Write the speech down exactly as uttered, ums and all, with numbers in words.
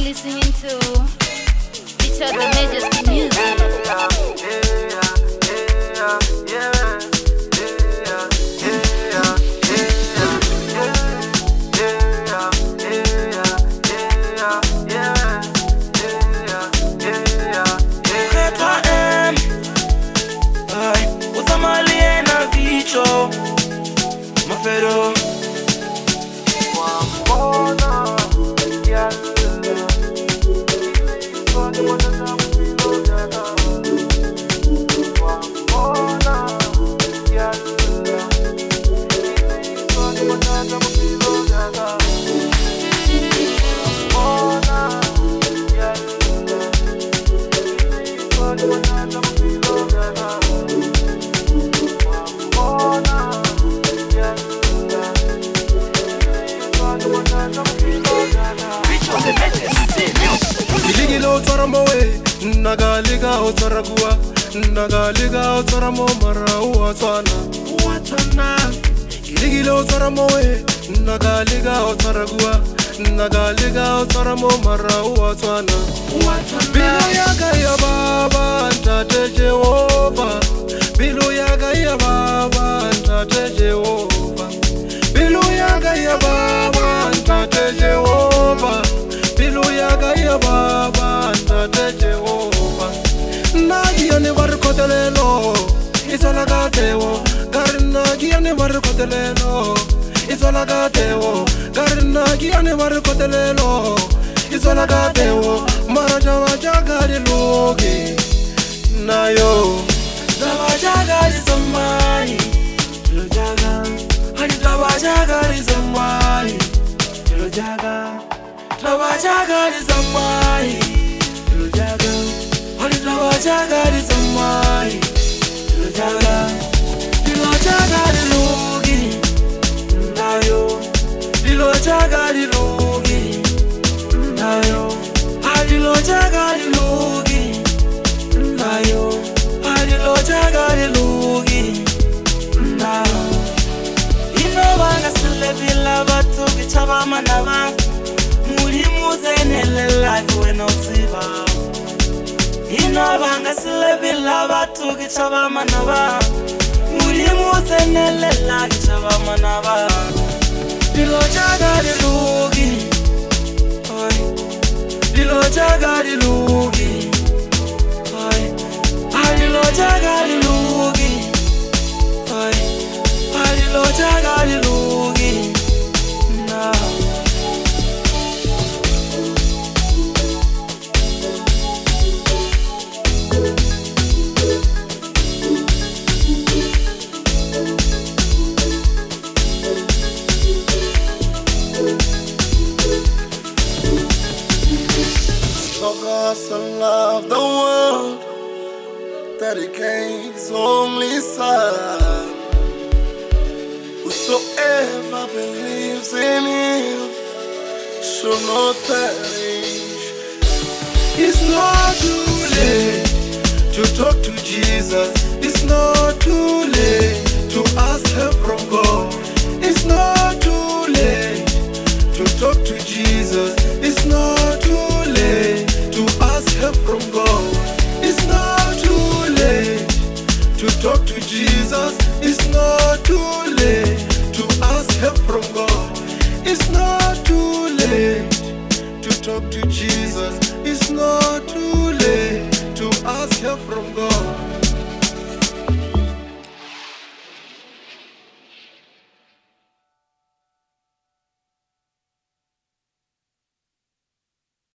listening to Richard the Majesty Music. Pero Nagaliga otaragua, nagaliga otaramo mara uatwana, uatwana. Giligilo otaramoe, nagaliga otaragua, nagaliga otaramo mara uatwana, uatwana. Bilo yaga ya baba ntate Jehova, bilo yaga ya baba ntate Jehova, bilo yaga ya baba ntate Jehova, bilo yaga ya baba ntate Jehova. Nagiane barkotelelo, isolagatewo. Garnagiane barkotelelo, isolagatewo. Garnagiane barkotelelo, isolagatewo. Marajawa jagari logi, nayo. Dawa jagari zamani, lojaga. Hani dawa jagari zamani, lojaga. Dawa jagari zamani, lojaga. Dilo jagari zamai, dilo jaga, dilo jagari logi, nayo, dilo jagari logi, nayo, ah dilo jagari logi, nayo, ah dilo jagari logi, nayo. Ino banga sile bila batu kichaba manaba, muri muzene lela kwe no siba. Ino banga silebila batu kichaba manaba, muri musenelela kichaba manaba. Dilo jagari logi, ay, dilo jagari logi, ay, ay dilo jagari logi, ay, ay dilo jagari logi, na. God so loved the world that He gave His only Son. Whosoever believes in Him shall not perish. It's not too late to talk to Jesus. It's not too late to ask help from God. It's not too late to talk to Jesus. It's not too late to ask help from God. It's not too late to talk to Jesus. It's not too late to ask help from God. It's not too late to talk to Jesus. It's not too late to ask help from God.